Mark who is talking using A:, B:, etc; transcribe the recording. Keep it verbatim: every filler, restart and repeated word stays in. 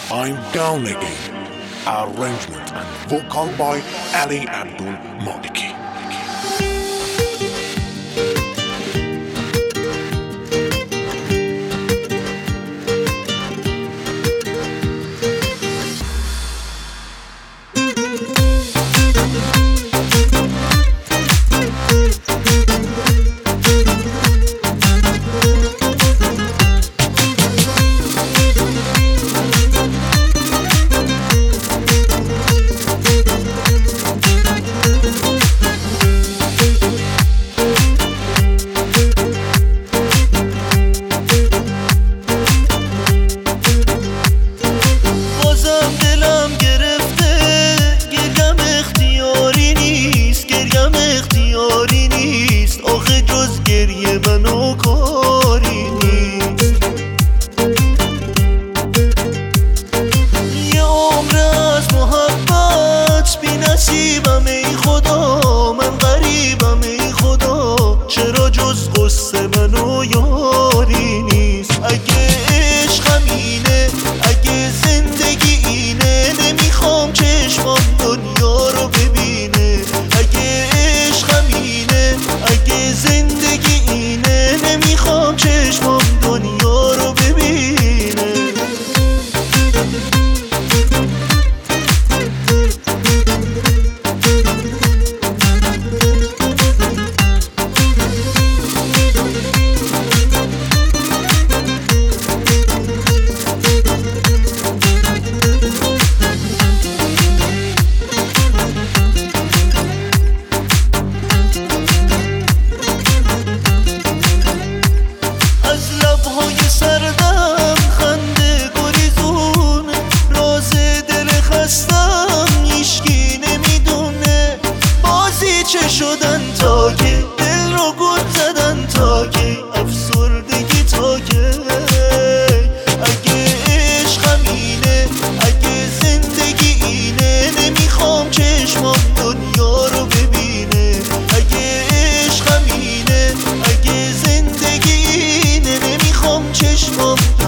A: I'm Down Again. Arrangement and vocal by Ali Abdul Maliki.
B: منو کاری نیست یه عمر از محبت بی نصیبم ای خدا من غریبم ای خدا چرا جز قصه منو یاری نیست اگه عشقم اینه اگه زندگی اینه نمیخوام چشمام دنیا رو ببینه اگه عشقم اینه اگه زندگی اینه نمیخوام چشمام دنیا رو ببینه سردم خنده گریزونه راز دل خستم هیچکی نمیدونه بازی چه شدن تا که دل رو گل زدن تا که افسردگی تا که اگه عشقم اینه اگه زندگی اینه نمیخوام چشمام دنیا رو ببینه اگه عشقم اینه اگه زندگی اینه نمیخوام چشمام